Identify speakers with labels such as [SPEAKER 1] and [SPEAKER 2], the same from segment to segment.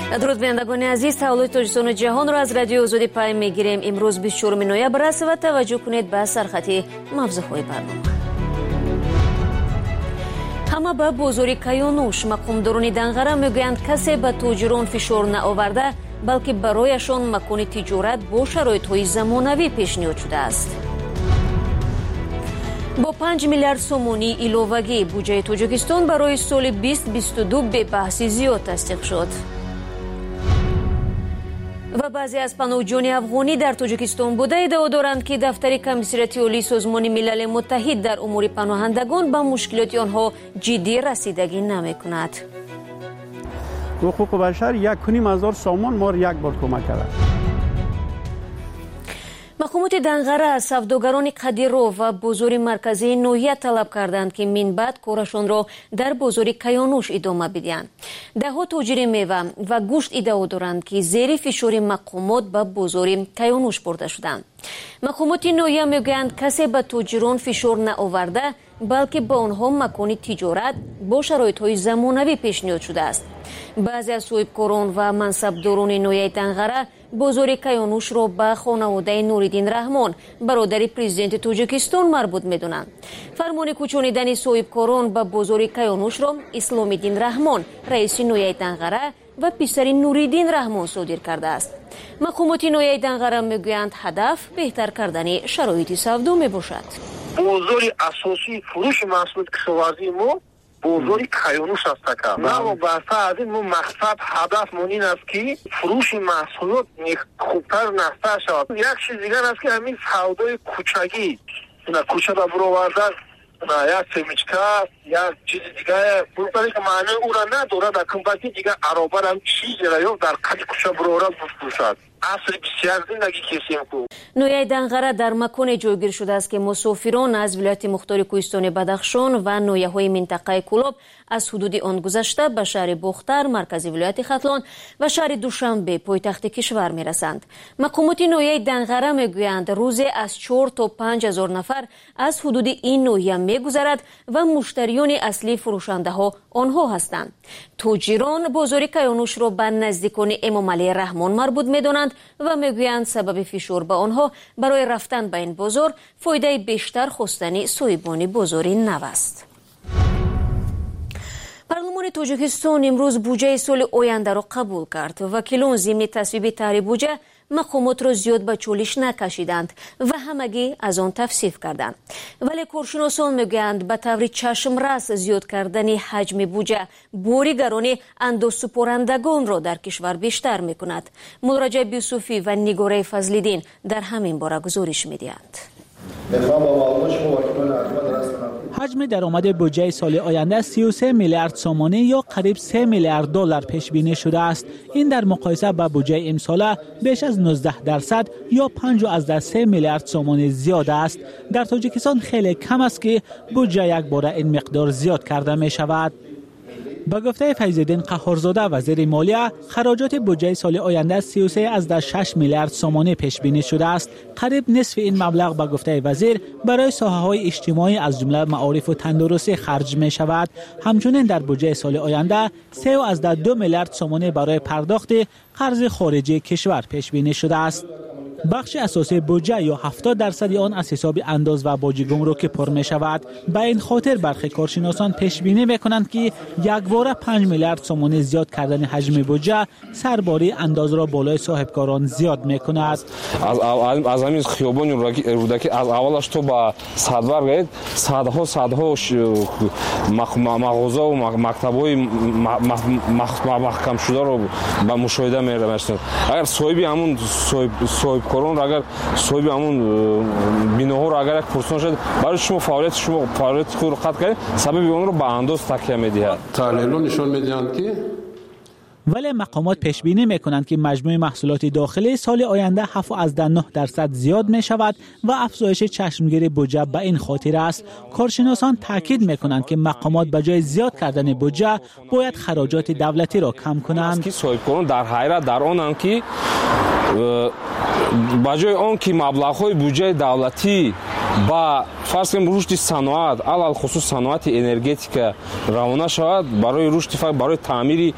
[SPEAKER 1] درود بینندگان عزیز، تولد تاجستان جهان را از رادیو آزادی پیام میگیریم. امروز 24 نوامبر است و توجه کنید به سرخط موضوعهای برنامه. همه به بازار کیانوش مقامداران دنغره میگویند کسی به تاجران فشار نآورده، بلکه برایشان مکان تجارت با شرایط‌های زمانوی پیشنهاد شده است. با 5 میلیارد سومانی ایلووگی بودجه تاجیکستان برای سال 2022 به بحث زیاد تصدیق شد. و بعضی از پناهجویان افغانی در تاجیکستان بوده ادعا دارند که دفتر کمیسریت عالی سازمان ملل متحد در امور پناهندگان به مشکلات آنها جدی رسیدگی نمی‌کند.
[SPEAKER 2] حقوق بشر 1,500 سامان ما یک بار کمک کرد.
[SPEAKER 1] مقامات دنغره از سوداگران قدیرو و بازار مرکزی نویه طلب کردند که من بعد کارشان را در بازار کیانوش ادامه بدهند. دهها تاجر میوه و گوشت ادعا دارند که زیر فشار مقامات به بازار کیانوش برده شدند. مقامات نویه میگویند کسی به تاجران فشار نآورده، بلکه با آنها مکان تجارت با شرایط‌های زمانوی پیشنهاد شده است. بعضی از صاحبکاران و منصبداران نویه دنغره بازار کیانوش را به خانواده نوریدین رحمان برادر پرزیدنت تاجیکستان مربوط می‌دانند. فرمان کوچانیدن صاحبکاران به بازار کیانوش را اسلام‌الدین رحمان رئیس نویه دنغره و پسر نوریدین رحمان صادر کرده است. مقامات نویه دنغره میگویند هدف بهتر کردن شرایط سودا میباشد.
[SPEAKER 3] بازار اساسی فروش محصولات کشاورزی ما بازار کیانوش است. ما بحث از این مقصد هدف مونین است که فروش محصولات خوبتر نسته شود. یک چیز دیگر است که همین سودای کوچگی کوچه را برآوردن یک سمیچکه یک چیز دیگه بروتاری که معنی او را نداره در کمپانی دیگه عرابر هم چیزی را یا در قد کوچه برآورد بفروشد. اصل بسیار زندگی کسیم کو.
[SPEAKER 1] نویه دنغره در مکان جایگیر شده است که مسافران از ولایت مختار کوهستان بدخشان و نویه‌های منطقه کلاب از حدود آن گذشته به شهر بختر مرکزی ولایت ختلان و شهر دوشنبه پایتخت کشور میرسند. مقامات نویه دنغره میگویند روزی از 4 تا 5,000 نفر از حدود این نویه میگذرد و مشتریان اصلی فروشنده ها آنها هستند. تاجران بازار کیانوش را به نزدیکان امام علی رحمان مربوط میدانند و میگویند سبب فشار به آنها برای رفتن به این بازار فایده بیشتر خواستن صاحبان بازار نو است. پارلمان تاجیکستان امروز بودجه سال آینده را قبول کرد. وکیلان ضمن تصویب طرح بودجه مقامات را زیاد به چالش نکشیدند و همگی از آن تفسیف کردند. ولی کارشناسان میگویند به طور چشم رس زیاد کردن حجم بودجه بوریگران اندوز سپرندگان را در کشور بیشتر میکند. مولرجب یوسفی و نگاره فضل‌الدین در همین باره گزارش میدهند.
[SPEAKER 4] حجم درآمد بودجه سال آینده 33 میلیارد سومانی یا قریب 3 میلیارد دلار پیش بینی شده است. این در مقایسه با بودجه امساله بیش از 19% یا 5.3 میلیارد سومانی زیاد است. در تاجیکستان خیلی کم است که بودجه یک باره این مقدار زیاد کرده می شود. با گفته فیض‌الدین قهارزاده وزیر مالیه، خراجات بودجه سال آینده 33.6 میلیارد سومانی پیش بینی شده است. قریب نصف این مبلغ با گفته وزیر برای ساحه‌های اجتماعی از جمله معارف و تندرستی خرج می شود. همچنین در بودجه سال آینده 3.2 میلیارد سومانی برای پرداخت قرض خارجی کشور پیش بینی شده است. بخش اساسی بودجه یا 70% آن از حساب انداز و باج گمرک پر می شود. به این خاطر برخی کارشناسان پیش بینی می کنند که یک باره 5 میلیارد سومانی زیاد کردن حجم بودجه سرباری انداز را بالای صاحبکاران زیاد می کند.
[SPEAKER 5] از همین خیابان رودکی از اولش تو با صدور گید صدها مغازه و مکتب‌های محکم شده رو به مشاهده می رسند. اگر صاحبی همون صاحبکاران را اگر صاحب همون بیناها را اگر یک پرسان شد برای شما فعالیت خود را قطع کنید، سبب اون رو به انداز تکیه می‌دهد.
[SPEAKER 6] تحلیل‌ها نشان می‌دهند که
[SPEAKER 4] ولی مقامات پیش بینی می‌کنند که مجموع محصولات داخلی سال آینده 7.9% زیاد می‌شود و افزایش چشمگیر بودجه به این خاطر است. کارشناسان تاکید می‌کنند که مقامات به جای زیاد کردن بودجه باید خراجات دولتی را کم کنند.
[SPEAKER 5] که صاحبکاران در حیرت در آنند که با جای آن که مبلغ‌های بودجه دولتی با фарз کنیم رشد صنعت علل خصوص صنعت انرژتیک روانه شود برای رشد برای تعمیر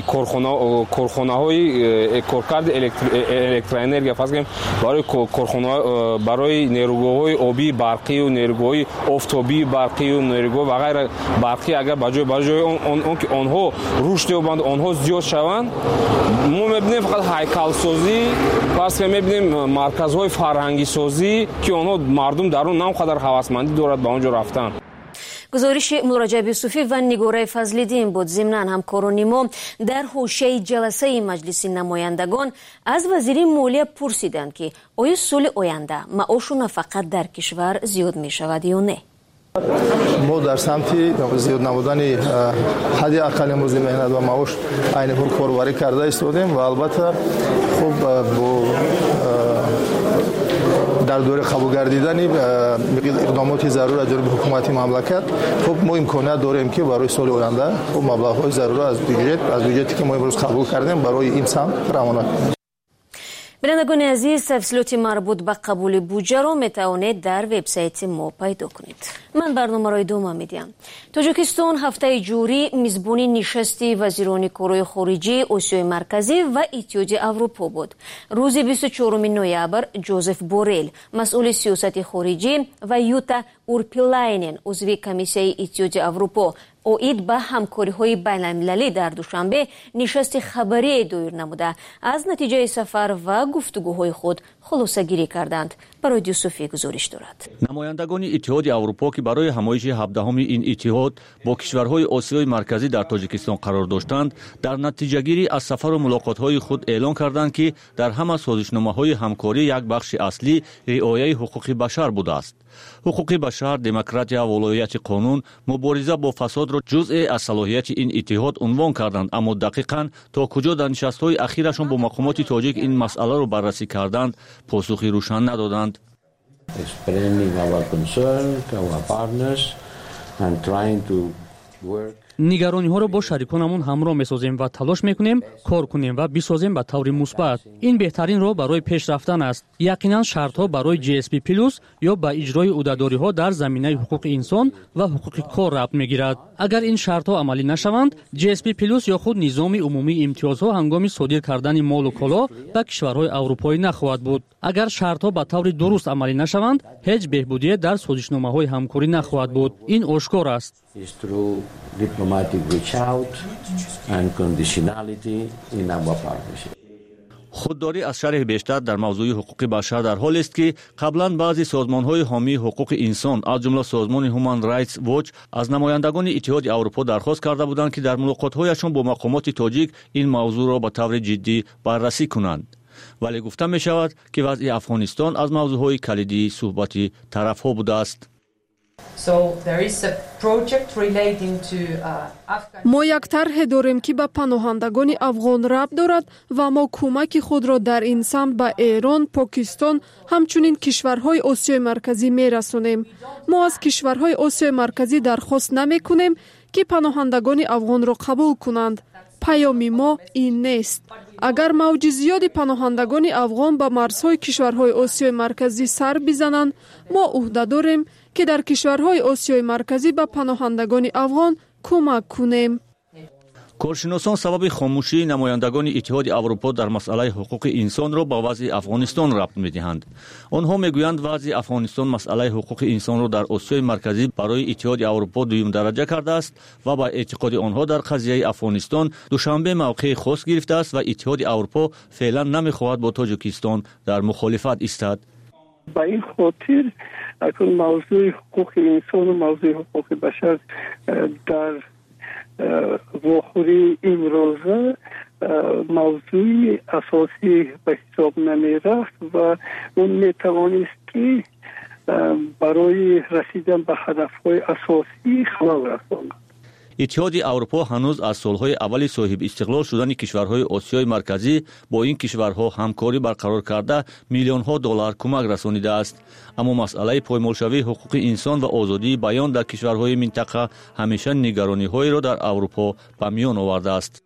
[SPEAKER 5] کارخانه‌های کارکرد الکتروانرژی فرض کنیم برای کارخانه برای نیروگاه‌های آبی برقی و نیروگاه‌های آفتابی برقی و نیروگاه و غیره برقی اگر بجای اون که آنها رشد یابند آنها زیاد شوند ما می‌بینیم فقط هیکل سازی فرض کنیم می‌بینیم مرکزهای فرهنگی سازی که آنها مردم در اون نمقدر هوسمندی دارد به اونجا رفتن.
[SPEAKER 1] گزارش مراجعه یوسفی و نگاره فضلیدین بود. ضمناً همکاران ما در حوشه جلسه مجلس نمایندگان از وزیر مالیه پرسیدند که آیا سال آینده معاش و نفقت در کشور زیاد می شود یا نه؟
[SPEAKER 7] ما در سمت زیاد نمودن حد اقل مزد مهنت و معاش عین حال کاربری کرده ایستادیم و البته خب با در دوره قبول گردیدن اقدامات ضرور از جانب حکومت مملکت خب ما امکانات داریم که برای سال آینده خب مبلغ‌های ضرور از بودجتی که ما امروز قبول کردیم برای این سمت روانه کنیم.
[SPEAKER 1] بینندگان عزیز تفصیلات مربوط به قبول بودجه را میتوانید در وبسایت ما پیدا کنید. من برنامه را ادامه میدم. تاجیکستان هفته جوری میزبانی نشست وزیران کارهای خارجی آسیای مرکزی و اتحادیه اروپا بود. روز 24 نوامبر جوزف بوریل مسئول سیاست خارجی و یوتا اورپیلاینن عضو کمیسیون اتحادیه اروپا اوید به همکاری‌های بین‌المللی در دوشنبه نشست خبری دایر نموده از نتیجه سفر و گفتگوهای خود خلاصه‌گیری کردند. برای یوسفی گزارش دارد.
[SPEAKER 8] نمایندگان اتحاد اروپا که برای همایش 17 این اتحاد با کشورهای آسیای مرکزی در تاجیکستان قرار داشتند در نتیجه‌گیری از سفر و ملاقات‌های خود اعلان کردند که در همه سازشنامه‌های همکاری یک بخش اصلی رعایت حقوق بشر بوده است. حقوق بشر، دموکراتیا و ولایت قانون، مبارزه با فساد را جزء از صلاحیت این اتحاد عنوان کردند، اما دقیقاً تا کجا در نشست‌های اخیرشان با مقامات تاجیک این مسئله را بررسی کردند پاسخی روشن ندادند.
[SPEAKER 9] نگرانی ها را با شریکانمون همراه می‌سازیم و تلاش می‌کنیم کار کنیم و بسازیم به طور مثبت. این بهترین راه برای پیش رفتن است. یقینا شرط‌ها برای GSP پلس یا به اجرای عهده‌داری‌ها در زمینه حقوق انسان و حقوق کار ربط می‌گیرد. اگر این شرط‌ها عملی نشوند، GSP پلس یا خود نظام عمومی امتیازها هنگام صادر کردن مال و کالا به کشورهای اروپایی نخواهد بود. اگر شرط‌ها به طور درست عملی نشوند، هیچ بهبودی در سازشنامه‌های همکاری نخواهد بود. این آشکار است.
[SPEAKER 8] خودداری از شرح بیشتر در موضوع حقوق بشر در حال است که قبلا بعضی سازمان‌های حامی حقوق انسان از جمله سازمان هومن رایتس واچ از نمایندگان اتحاد اروپا درخواست کرده بودند که در ملاقات‌هایشان با مقامات تاجیک این موضوع را به طور جدی بررسی کنند. ولی گفته می شود که وضع افغانستان از موضوعهای کلیدی صحبت طرف‌ها بوده است.
[SPEAKER 10] ما یک طرح داریم که به پناهندگان افغان ربط دارد و ما کمک خود را در این سمت به ایران، پاکستان همچنین کشورهای آسیای مرکزی می رسانیم. ما از کشورهای آسیای مرکزی درخواست نمی کنیم که پناهندگان افغان را قبول کنند. پیام ما این نیست. اگر موج زیاد پناهندگان افغان به مرزهای کشورهای آسیای مرکزی سر بزنند، ما عهده داریم که در کشورهای آسیای مرکزی به پناهندگان افغان کمک کنیم.
[SPEAKER 8] کارشناسان سبب خاموشی نمایندگان اتحاد اروپا در مسئله حقوق انسان را با وضع افغانستان ربط می‌دهند. آنها میگویند وضع افغانستان مسئله حقوق انسان را در آسیای مرکزی برای اتحاد اروپا دوم درجه کرده است و با اعتقاد آنها در قضیه افغانستان دوشنبه موقع خاص گرفته است و اتحاد اروپا فعلا نمی‌خواهد با تاجیکستان در مخالفت ایستد.
[SPEAKER 11] با این خاطر اکنون موضوع حقوق انسان و موضوع حقوق بشر در واخوری امروزه موضوع اساسی به حساب نمی رفت و اون می توانست که برای رسیدن به هدفهای اساسی خلل رساند.
[SPEAKER 8] اتحاد اروپا هنوز از سالهای اول صاحب استقلال شدن کشورهای آسیای مرکزی با این کشورها همکاری برقرار کرده میلیون‌ها دلار کمک رسانیده است، اما مسئله پایمالشوی حقوق انسان و آزادی بیان در کشورهای منطقه همیشه نگرانی‌هایی را در اروپا به میان آورده است.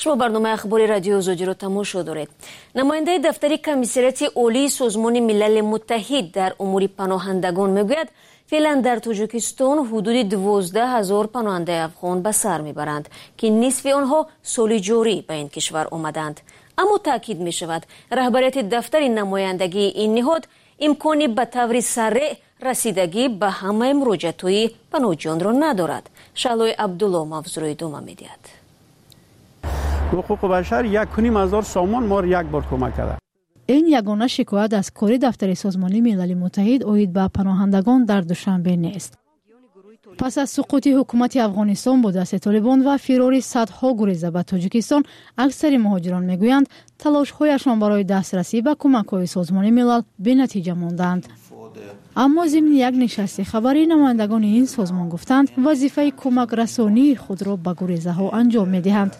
[SPEAKER 1] شما برنامه اخباری رادیو آزادی رو تماشا دارید. نماینده دفتر کمیسریت عالی سازمان ملل متحد در امور پناهندگان میگوید فعلا در تاجیکستان حدود 12,000 پناهنده افغان به سر میبرند که نصف آنها سال جاری به این کشور آمدند. اما تاکید می شود رهبریت دفتر نمایندگی این نهاد امکانی به طور سریع رسیدگی به همه مراجعت‌های پناهجویان را ندارد. شعلای عبدالله موضوع را ادامه می‌دهد.
[SPEAKER 2] حقوق بشر 1,500 سامان ما یک بار کمک کرده.
[SPEAKER 12] این یگانه شکایت از کاری دفتر سازمان ملل متحد اوید به پناهندگان در دوشنبه نیست. پس از سقوط حکومت افغانستان با دست طالبان و فرار صدها گریزه به تاجیکستان، اکثر مهاجران میگویند تلاش‌هایشان برای دسترسی به کمک‌های سازمان ملل بی‌نتیجه ماندند. اما ضمن یک نشست خبری نمایندگان این سازمان گفتند وظیفه کمک رسانی خود را به گریزه ها انجام می‌دهند.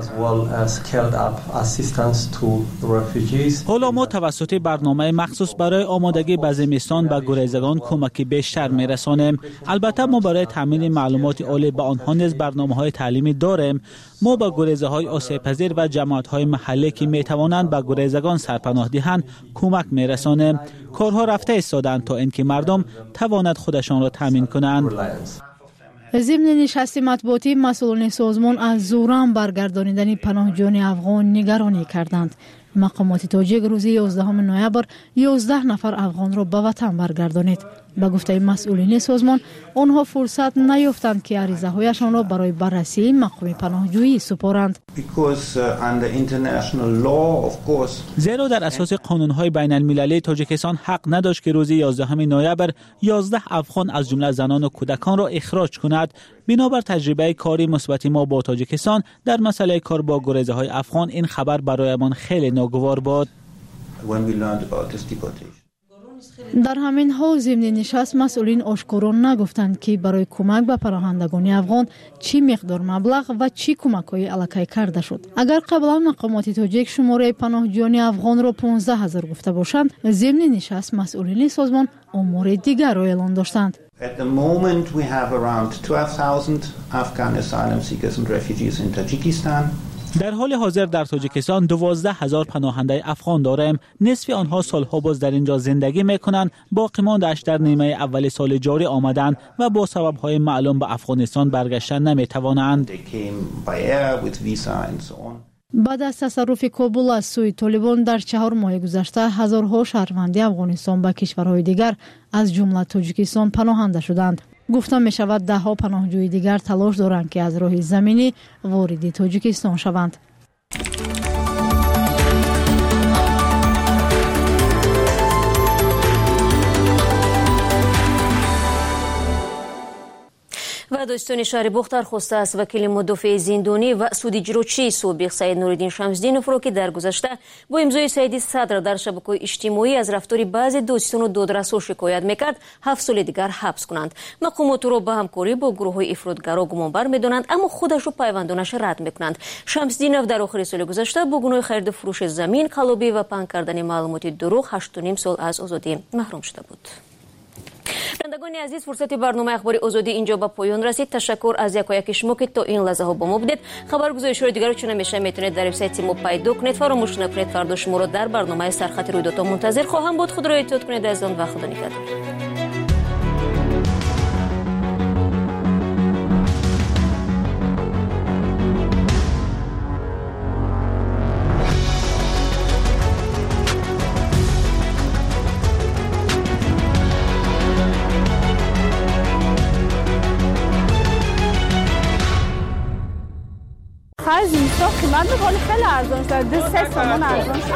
[SPEAKER 4] حالا ما توسط برنامه مخصوص برای آمادگی به زمستان به گریزگان کمکی بیشتر می‌رسانیم. البته ما برای تامین معلومات عالی به آنها نیز برنامه‌های تعلیمی داریم. ما به گریزه‌های آسیب‌پذیر و جماعت‌های محلی که می‌توانند به گریزگان سرپناه دهند کمک می‌رسانیم. کارها رفته ایستادند تا اینکه مردم تواند خودشان را تامین کنند.
[SPEAKER 12] ضمن نشست مطبوعاتی مسئولان سازمان از زورم برگردانیدن پناهجویان افغان نگرانی کردند. مقامات تاجیک روز 11 نوامبر 11 نفر افغان را به وطن برگردانید. به گفته مسئولین سازمان آنها فرصت نیافتند که عریضه هایشان را برای بررسی مقام پناهجویی سپارند.
[SPEAKER 4] زیرا در اساس قانون‌های بین المللی تاجیکستان حق نداشت که روز 11 نوامبر 11 افغان از جمله زنان و کودکان را اخراج کند. بنابر تجربه کاری مثبت ما با تاجیکستان در مسئله کار با گریزه‌های افغان این خبر برایمان خیلی ناگوار بود.
[SPEAKER 12] در همین حال ضمن نشست مسئولین آشکارا نگفتند که برای کمک به پناهندگان افغان چی مقدار مبلغ و چی کمک‌های الکی کرده شد. اگر قبلا مقامات تاجیک شماره پناهجویان افغان را 15,000 گفته باشند، ضمن نشست مسئولین سازمان آمار دیگر را اعلام داشتند.
[SPEAKER 13] At the moment we have around 12,000 Afghan asylum seekers and refugees in Tajikistan.
[SPEAKER 4] در حال حاضر در تاجیکستان 12,000 پناهنده افغان داریم. نصف آنها سالها باز در اینجا زندگی میکنند. باقی مانده‌اش در نیمه اول سال جاری آمدند و با سبب‌های معلوم به افغانستان برگشتن نمیتوانند.
[SPEAKER 12] بعد از تصرف کابل از سوی طالبان در 4 ماه گذشته هزارها شهروند افغانستان به کشورهای دیگر از جمله تاجیکستان پناهنده شدند. گفته می شود 10 پناهجوی دیگر تلاش دارند که از راه زمینی وارد تاجیکستان شوند.
[SPEAKER 1] و دوستان شهر بخت درخواسته است وکیل مدافع زندانی و سودجروچی سابق سید نوریدین شمس‌دینوف را که در گذشته با امضای سید صدر در شبکه‌های اجتماعی از رفتار بعضی دوستان و دادرس‌ها شکایت میکرد 7 سال دیگر حبس کنند. مقامات را به همکاری با گروه‌های افراطگرا گمانبر می‌دانند، اما خودش را پیوندانش رد می‌کنند. شمس‌دینوف در آخر سال گذشته با گناه خرید و فروش زمین، قلابی و پنهان کردن معلومات دروغ 8.5 سال از آزادی محروم شده بود. شنوندگان عزیز، فرصت برنامه اخباری آزادی اینجا به پایان رسید. تشکر از یکایک شما که تا این لحظه ها با ما بودید. خبرگزاری‌های دیگر چون همیشه میتونید در وبسایت ما پیدا کنید. فراموش نکنید فردا شما را در برنامه سرخط رویدادها منتظر خواهم بود. خود را احتیاط کنید از آن و خدا نگهدار.
[SPEAKER 14] از اینستا قیمت به حال خیلی ارزان شد. 2-3 تومان ارزان شد.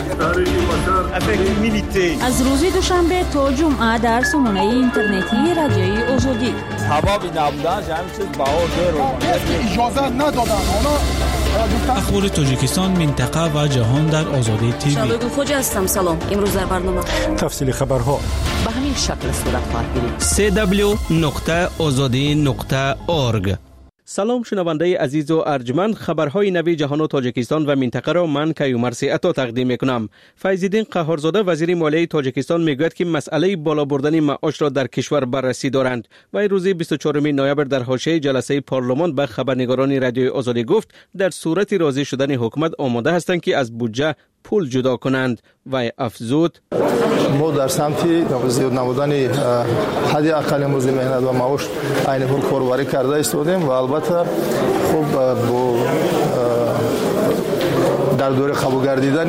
[SPEAKER 15] از روز دوشنبه تا جمعه در سامانه اینترنتی رادیوی آزادی.
[SPEAKER 16] حبابی نبودن جمعی چیز بها زیر اجازه ندادن.
[SPEAKER 17] اخبار تاجیکستان، منطقه و جهان در آزادی تیوی.
[SPEAKER 1] شادو خوجا هستم. سلام. امروز در برنامه
[SPEAKER 17] تفصیل خبرها
[SPEAKER 15] به همین شکل صورت خواهد گرفت.
[SPEAKER 18] www.azadi.org سلام شنونده عزیز و ارجمند، خبرهای نوی جهان و تاجیکستان و منطقه را من کیومرثی عطا تقدیم میکنم. فیض‌الدین قهارزاده وزیر مالیه تاجیکستان میگوید که مسئله بالا بردن معاش را در کشور بررسی دارند. و روز 24 نوامبر در حاشیه جلسه پارلمان به خبرنگاران رادیوی آزادی گفت در صورت راضی شدن حکومت آماده هستند که از بودجه پول جدا کنند. و افزود
[SPEAKER 7] ما در سمت زیاد نمودن حد اقل مزد مهنت و معاش عین حال کاربری کرده ایستادیم و البته خب با در دوره قبول گردیدن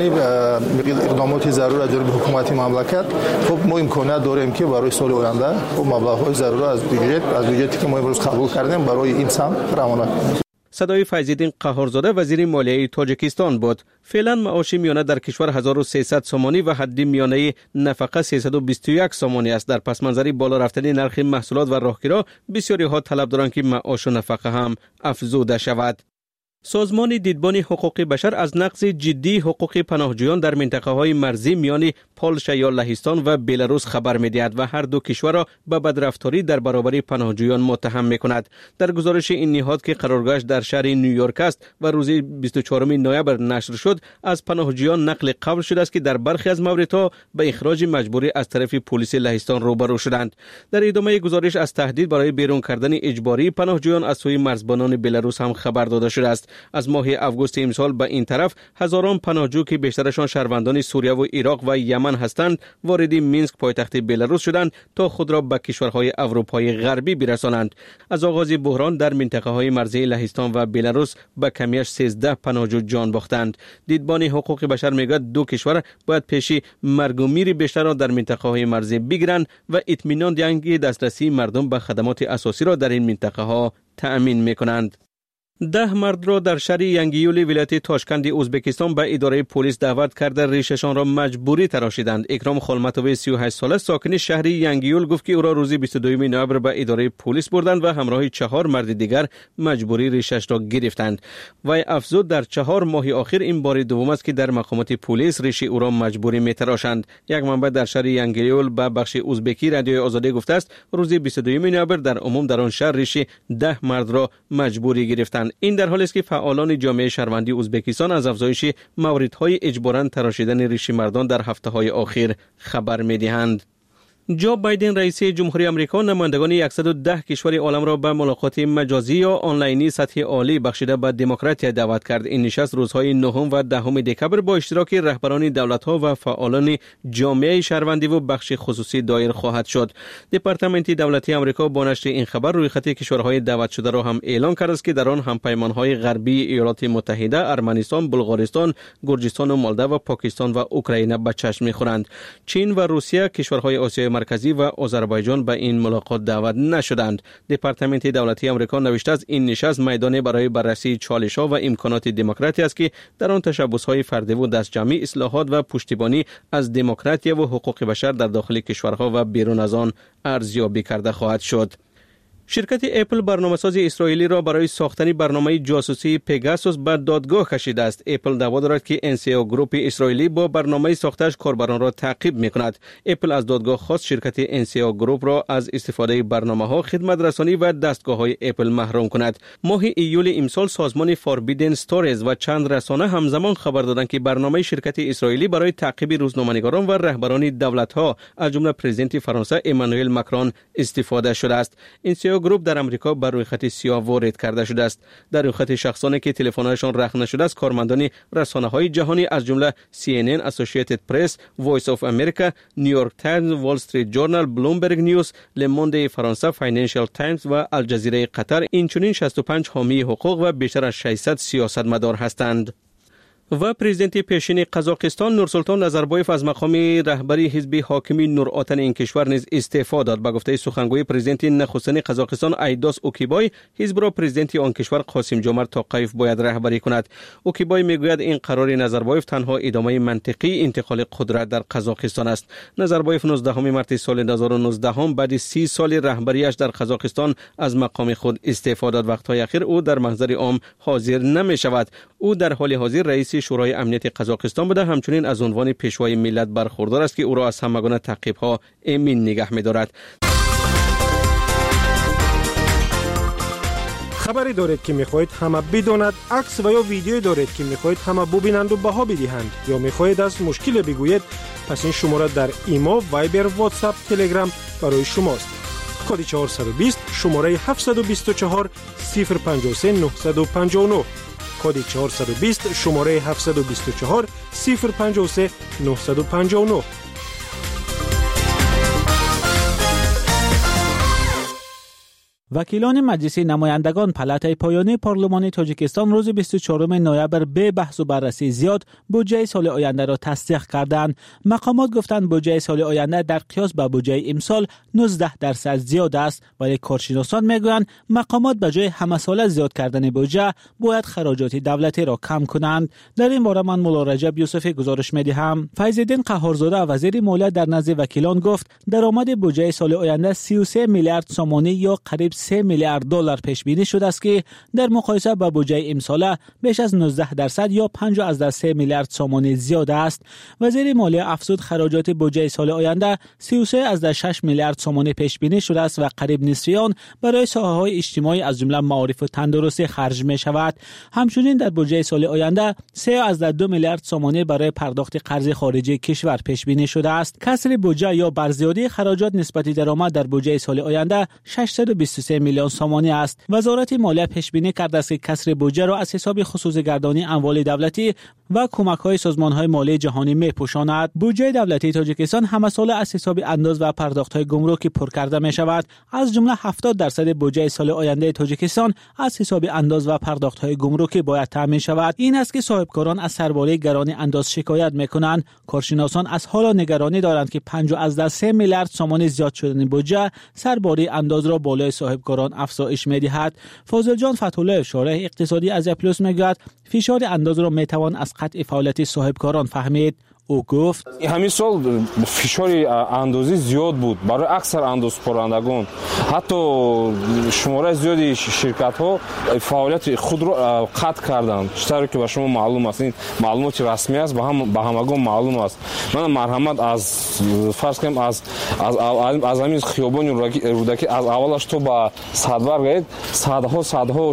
[SPEAKER 7] اقدامات ضرور از جانب حکومت مملکت خب ما امکانات داریم که برای سال آینده خب مبلغ‌های ضرور از بودجه که ما امروز قبول کردیم برای این سمت روانه کنیم.
[SPEAKER 18] صدای فیض‌الدین قهارزاده وزیر مالیه تاجیکستان بود. فعلا معاش میانه در کشور 1300 سومانی و حد میانه نفقه 321 سومانی است. در پس منظر بالا رفتن نرخ محصولات و راهگیرها بسیاری ها طلب دارند که معاش و نفقه هم افزوده شود. سازمان دیدبان حقوق بشر از نقض جدی حقوق پناهجویان در منطقه‌های مرزی میان پولش یا لهستان و بلاروس خبر می‌دهد و هر دو کشور را به بدرفتاری در برابر پناهجویان متهم می‌کند. در گزارش این نهاد که قرارگاهش در شهر نیویورک است و روز 24 نوامبر نشر شد، از پناهجویان نقل قول شده است که در برخی از موردها به اخراج مجبوری از طرف پلیس لهستان روبرو شدند. در ادامه گزارش از تهدید برای بیرون کردن اجباری پناهجویان از سوی مرزبانان بلاروس هم خبر داده شده است. از ماه اوگوست امسال به این طرف هزاران پناهجو که بیشترشان شهروندان سوریه و عراق و یمن هستند وارد مینسک پایتخت بلاروس شدند تا خود را به کشورهای اروپای غربی برسانند. از آغاز بحران در منطقه‌های مرزی لهستان و بلاروس به کمیش 13 پناهجو جان باختند. دیدبان حقوق بشر میگوید دو کشور باید پیشی مرگ و میر بیشتر را در منطقه‌های مرزی بگیرند و اطمینان دهند که دسترسی مردم به خدمات اساسی را در این منطقه‌ها تأمین می‌کنند. 10 مرد را در شهر ینگیول ولایت تاشکند ازبکستان به اداره پلیس دعوت کرده ریششان را مجبوری تراشیدند. اکرام خالمتوی 38 ساله ساکن شهر ینگیول گفت که او را روز 22 نوامبر به اداره پلیس بردند و همراه 4 مرد دیگر مجبوری ریشش را گرفتند. و افزود در 4 ماه آخر این بار دوم است که در مقامات پلیس ریش او را مجبوری میتراشند. یک منبع در شهر ینگیول به بخش ازبکی رادیوی آزادی گفته است روز 22 نوامبر در عموم در آن شهر ریش 10 مرد را مجبوری گرفتند. این در حالی است که فعالان جامعه شهروندی ازبکستان از افزایش موردهای اجباراً تراشیدن ریش مردان در هفته‌های اخیر خبر می‌دهند. جو بایدن رئیس جمهوری آمریکا نمایندگان 110 کشور عالم را به ملاقات مجازی یا آنلاینی سطح عالی بخشیده به دموکراتیا دعوت کرد. این نشست روزهای 9 و 10 دکمبر با اشتراک رهبران دولت‌ها و فعالان جامعه شهروندی و بخش خصوصی دایر خواهد شد. دپارتمنت دولتی آمریکا با نشر این خبر روی خط کشورهای دعوت شده را هم اعلام کرده است که در آن همپیمان‌های غربی ایالات متحده، ارمنستان، بلغارستان، گرجستان و مالدو و پاکستان و اوکراین به چشم می‌خورند. چین و روسیه، کشورهای آسیای مرکزی و آذربایجان به این ملاقات دعوت نشدند. دپارتمنت دولتی آمریکا نوشته است این نشست میدانی برای بررسی چالش‌ها و امکانات دموکراسی است که در آن تشبس‌های فردی و دستجمعی، اصلاحات و پشتیبانی از دموکراسی و حقوق بشر در داخل کشورها و بیرون از آن ارزیابی کرده خواهد شد. شرکت اپل برنامه‌ساز اسرائیلی را برای ساختن برنامه جاسوسی پگاسوس به دادگاه کشیده است. اپل دعوا دارد که NCO گروپ اسرائیلی با برنامه ساختش کاربران را تعقیب می‌کند. اپل از دادگاه خواست شرکت NCO گروپ را از استفاده برنامه‌ها، خدمت رسانی و دستگاه‌های اپل محروم کند. ماه ایول امسال سازمان فوربیدن استوریز و چند رسانه همزمان خبر دادند که برنامه شرکت اسرائیلی برای تعقیب روزنامه‌نگاران و رهبران دولت‌ها از جمله پرزیدنت فرانسه امانوئل ماکرون استفاده شده است. NCO گروپ در امریکا بر روی خط سیاه وارد کرده شده است. در روی خط شخصانی که تلفن‌هایشان رخ نشده است کارمندان رسانه‌های جهانی از جمله CNN، اسوسییتد پرس، وایس آف امریکا، نیویورک تایمز، وال استریت جورنال، بلومبرگ نیوز، لموند فرانسه، فاینانشال تایمز و الجزیره قطر اینچنین 65 حامی حقوق و بیشتر از 600 سیاستمدار هستند. و پرزیدنت پیشین قزاقستان نورسلطان نظربایف از مقام رهبری حزب حاکمی نورآتن این کشور نیز استعفا داد. به گفته سخنگوی پرزیدنت نخستین قزاقستان ایداس اوکیبای، حزب را پرزیدنت آن کشور قاسم جومرت توقیف باید رهبری کند. اوکیبای میگوید این قرار نظربایف تنها ادامه منطقی انتقال قدرت در قزاقستان است. نظربایف 19 مارس سال 2019 بعد 30 سال رهبریش در قزاقستان از مقام خود استعفا داد. وقت‌های اخیر او در محضر عام حاضر نمی شود. او در حال حاضر رئیس شورای امنیت قزاقستان بوده، همچنین از عنوان پیشوای ملت برخوردار است که او را از همگان تعقیب‌ها امین نگه می‌دارد.
[SPEAKER 19] خبری دارید که میخواهید همه بداند، عکس و یا ویدیویی دارید که میخواهید همه ببینند و بها بدهند، یا میخواهید از مشکل بگویید، پس این شماره در ایما، وایبر، واتساپ، تلگرام برای شماست. کد 420 شماره 724 053 959. کد 420 شماره 724 053 959.
[SPEAKER 4] وکیلان مجلس نمایندگان پلاتای پایانی پارلمان تاجیکستان روز 24 نوامبر به بحث و بررسی زیاد بودجه سال آینده را تصدیق کردند. مقامات گفتند بودجه سال آینده در قیاس با بودجه امسال 19% زیاد است، ولی کارشناسان میگویند مقامات به جای همه ساله زیاد کردن بودجه باید خراجات دولتی را کم کنند. در این باره من مولا رجب یوسفی گزارش میدهم. فیض‌الدین قهارزاده وزیر مالیه در نزد وکیلان گفت درآمد بودجه سال آینده 33 میلیارد سومانی یا قریب 3 میلیارد دلار پیش بینی شده است که در مقایسه با بودجه امسال بیش از 19% یا 5.3 میلیارد سومانی زیاد است. وزیر مالیه افزود خراجات بودجه سال آینده 33.6 میلیارد سومانی پیش بینی شده است و قریب نصف آن برای ساحه‌های اجتماعی از جمله معارف و تندرستی خرج می شود. همچنین در بودجه سال آینده 3.2 میلیارد سومانی برای پرداخت قرض خارجی کشور پیش بینی شده است. کسر بودجه یا برزیادی خراجات نسبت درآمد در بودجه سال آینده 623 میلیون سومانی است. وزارت مالیه پیش بینی کرده است که کسر بودجه را از حساب خصوصی گردانی اموال دولتی و کمک‌های سازمان‌های مالی جهانی می‌پوشاند. بودجه دولتی تاجیکستان همه ساله از حساب انداز و پرداخت‌های گمرکی پر کرده می‌شود. از جمله 70% بودجه سال آینده تاجیکستان از حساب انداز و پرداخت‌های گمرکی باید تامین شود. این است که صاحبکاران از سرباری گرانی انداز شکایت می‌کنند. کارشناسان از حالا نگرانی دارند که 5.3 میلیارد سومانی زیاد شدن بودجه سرباری انداز را بالای صاحبکاران افزایش می‌دهد. فاضل جان فتح‌الله شارح اقتصادی از پلوس میگوید فشار انداز را میتوان از قطع فعالیت صاحبکاران فهمید. او گفت
[SPEAKER 5] همین سال فشار اندازی زیاد بود برای اکثر اندازپرندگان. حتی شماره زیادی شرکت‌ها فعالیت خود را قطع کردند. چطوری که به شما معلوم است، این معلومات رسمی است، به همگان معلوم است. من مرحمت از فرض کنم از همین خیابان رودکی از اولش تو به صدور گرید صدها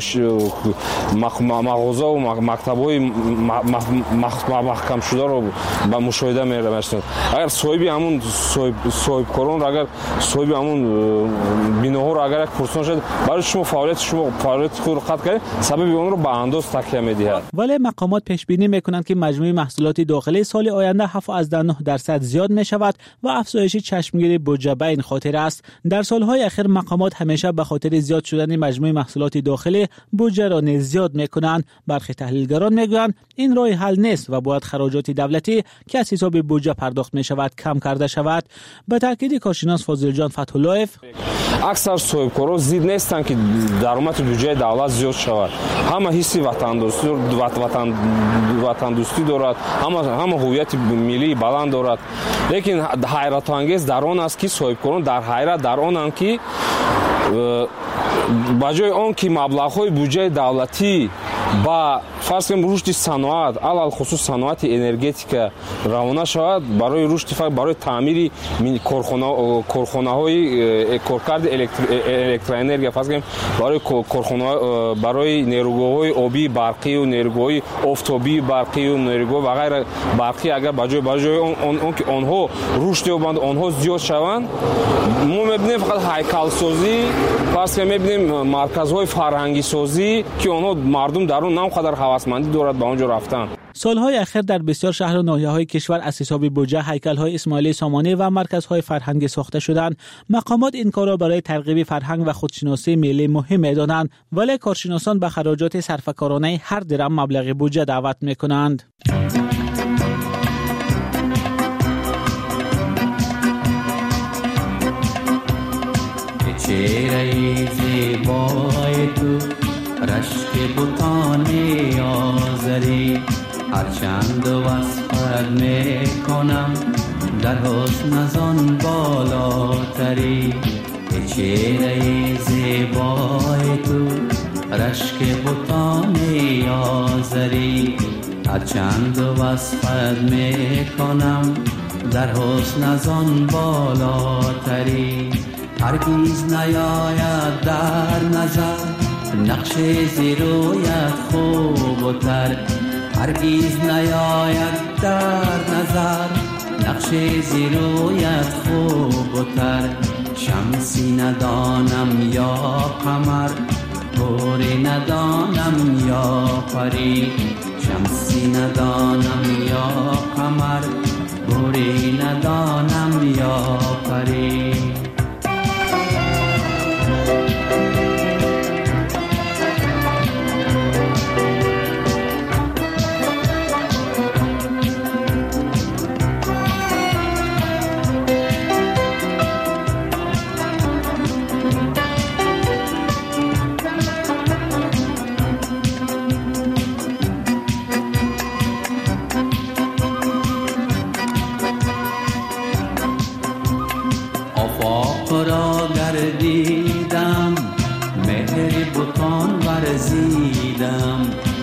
[SPEAKER 5] مغازه و مکتب‌های محکم شده رو مشاهده می‌رسند. اگر صاحبی همون صاحبکاران را اگر صاحبی همون بیناها را اگر یک پرسان شد برای شما فعالیت خود را قطع کرد، سبب اون رو به انداز تکیه می‌دهد.
[SPEAKER 4] ولی مقامات پیش بینی می‌کنند که مجموع محصولات داخلی سال آینده 7.9% زیاد می‌شود و افزایش چشمگیر بودجه به این خاطر است. در سال‌های اخیر مقامات همیشه به خاطر زیاد شدن مجموع محصولات داخلی بودجه را نیز زیاد می‌کنند. برخی تحلیلگران می‌گویند این راه حل نیست و باید خراجات دولتی که از حساب بودجه پرداخت می شود کم کرده شود. به تاکید کارشناس فاضل جان فتح‌الله
[SPEAKER 5] اکثر صاحبکاران زید نیستند که درآمد بودجه دولت زیاد شود. همه حسی وطن دوستی دارد، همه هویت ملی بلند دارد. لیکن حیرت انگیز در آن است که صاحبکاران در حیرت در آنند که با جای آن که مبلغ‌های بودجه دولتی با فرض کنیم رشد صنعت علل خصوص صنعت انرژتیک روانه شود برای رشد برای تعمیر کارخانه‌های کارکرد الکتروانرژی فرض کنیم برای کارخانه برای نیروگاه‌های آبی برقی و نیروگاه‌های آفتابی برقی و نیروگاه و غیره برقی اگر با جای اون که آنها رشد یابند آنها زیاد شوند ما می‌بینیم فقط هیکل سازی فرض کنیم می‌بینیم مرکزهای فرهنگی سازی که آنها مردم در اون نمی‌قدر هوسمندی دارد به اونجا رفتن.
[SPEAKER 4] سالهای اخیر در بسیار شهر و ناحیه‌های کشور از حساب بودجه هیکل‌های اسماعیلی سامانی و مرکزهای فرهنگی ساخته شدند. مقامات این کار را برای ترغیب فرهنگ و خودشناسی ملی مهم می‌دانند، ولی کارشناسان به خراجات صرفه‌کارانه هر درم مبلغ بودجه دعوت می‌کنند.
[SPEAKER 20] چهره زیبای تو رشک بوتانی آزری هرچند وصفت میکنم در حسن از آن بالاتری چهره زیبای تو رشک بوتانی آزری هرچند وصفت میکنم در حسن از آن بالاتری هرگیز نیاید در نظر نقش زیرویت خوبتر هرگیز نیاید در نظر نقش زیرویت خوبتر شمسی ندانم یا قمر گوری ندانم یا پری شمسی ندانم یا قمر گوری ندانم یا پری را گردیدم مهر بتان ورزیدم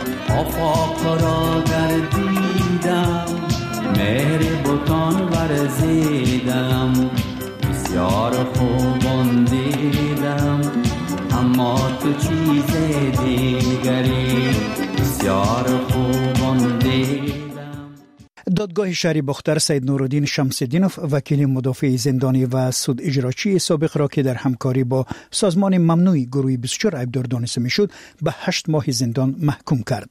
[SPEAKER 20] آفاق را گردیدم مهر بتان ورزیدم بسیار خوبان دیدم اما تو چیز دیگری بسیار خوبان دیدم.
[SPEAKER 21] دادگاه شهر باختر سید نورالدین شمس‌الدینوف وکیل مدافع زندانی و سود اجراچی سابق را که در همکاری با سازمان ممنوع گروه 24 ایبدار دانسته میشد به 8 ماه زندان محکوم کرد.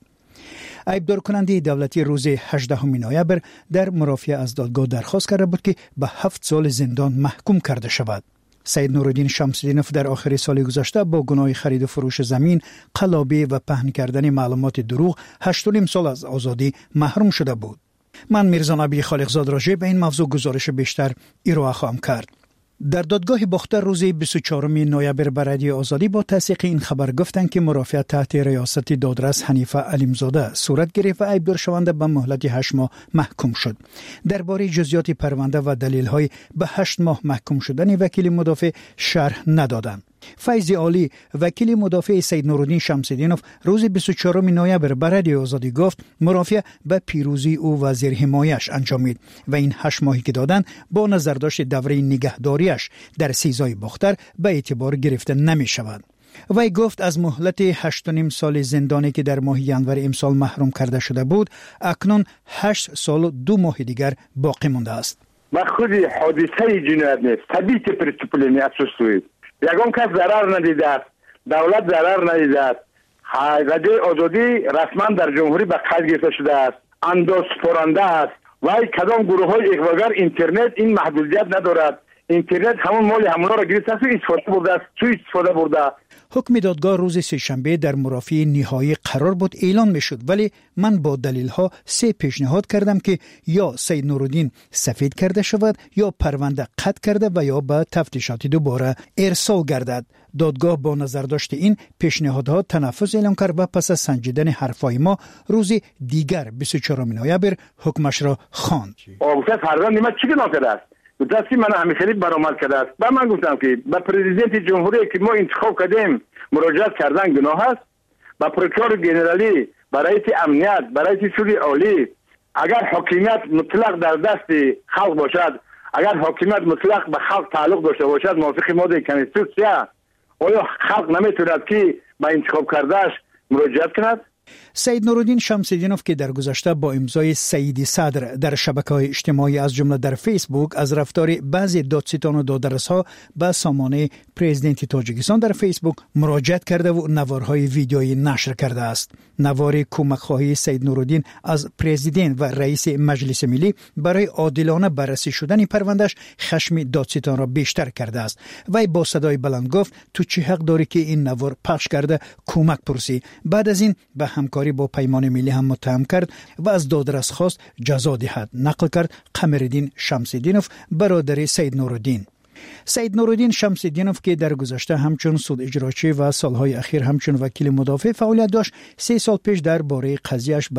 [SPEAKER 21] ایبدار کننده دولتی روز 18 نوامبر در مرافعه از دادگاه درخواست کرده بود که به 7 سال زندان محکوم کرده شود. سید نورالدین شمس‌الدینوف در آخر سال گذشته با گناه خرید و فروش زمین، قلابی و پهن کردن معلومات دروغ 8.5 سال از آزادی محروم شده بود. من میرزا نبی خالقزاد راجع به این موضوع گزارش بیشتر ارائه خواهم کرد. در دادگاه باختر روز 24 نوامبر به رادیو آزادی با تصدیق این خبر گفتند که مرافعه تحت ریاست دادرس حنیفه علیمزاده صورت گرفت و ایبدار شونده به مهلت 8 ماه محکوم شد. درباره جزئیات پرونده و دلیل‌های به 8 ماه محکوم شدن وکیل مدافع شرح ندادند. فیض عالی وکیل مدافع سید نورالدین شمس‌الدینوف روز 24 نوامبر به رادیو آزادی گفت مرافعه به پیروزی او و زیر حمایش انجامید و این 8 ماهی که دادند با نظرداشت دوره نگهداریش در سیزای باختر به اعتبار گرفته نمی شود. وی گفت از مهلت 8.5 سال زندانی که در ماه ینور امسال محروم کرده شده بود اکنون 8 سال و 2 ماه دیگر باقی مانده است.
[SPEAKER 3] و خود حادثه جنایت نیست، طبیعت پرسپولی اساسی یگان کس ضرر ندیده است، دولت ضرر ندیده است. حقیقت آزادی رسما در جمهوری به قید گرفته شده است، انداز سپرنده است و کدام گروه های اغواگر اینترنت این محدودیت ندارد. اینترنت همون مال همونا را گرفته است و استفاده برده است، سوء استفاده برده.
[SPEAKER 21] حکم دادگاه روز سه‌شنبه در مرافعه نهایی قرار بود اعلان میشد، ولی من با دلیل‌ها 3 پیشنهاد کردم که یا سید نورالدین سفید کرده شود یا پرونده قطع کرده و یا به تفتیشات دوباره ارسال گردد. دادگاه با نظرداشت این پیشنهادها تنفذ اعلام کرد و پس از سنجیدن حرفای ما روز دیگر 24 نوامبر حکمش را خواند.
[SPEAKER 3] آگوست فرزند نیمه چی گناه کرده است؟ دستی من همیشه برآمد کرده است. و من گفتم که به پرزیدنت جمهوری که ما انتخاب کردیم مراجعت کردن گناه است. با پروکور جنرالی، برای رئیس امنیت، برای رئیس شورای عالی، اگر حاکمیت مطلق در دست خلق باشد، اگر حاکمیت مطلق به خلق تعلق داشته باشد موافق ماده کنستیتوسیا، آیا خلق نمیتواند که با انتخاب کردهش مراجعت کند؟
[SPEAKER 21] سید نورالدین شمس‌الدینوف که در گذشته با امضای سعید صدر در شبکه‌های اجتماعی از جمله در فیسبوک از رفتار بعضی دادستان و دادرس‌ها به سامانه پرزیدنت تاجیکستان در فیسبوک مراجعت کرده و نوارهای ویدیویی نشر کرده است. نوار کمک‌خواهی سید نورالدین از پرزیدنت و رئیس مجلس ملی برای عادلانه بررسی شدن پروندهش خشم دادستان را بیشتر کرده است. وی با صدای بلند گفت تو چه حق داری که این نوار پخش کرده کمک پرسی. بعد از این به همکاری با پیمان ملی هم متهم کرد و از دادرس خواست جزا دهد. نقل کرد قمرالدین شمس‌الدینوف برادر سید نورالدین. سید نورالدین شمس‌الدینوف که در گذشته همچون سود اجراچی و سالهای اخیر همچون وکیل مدافع فعالیت داشت 3 سال پیش درباره قضیه‌اش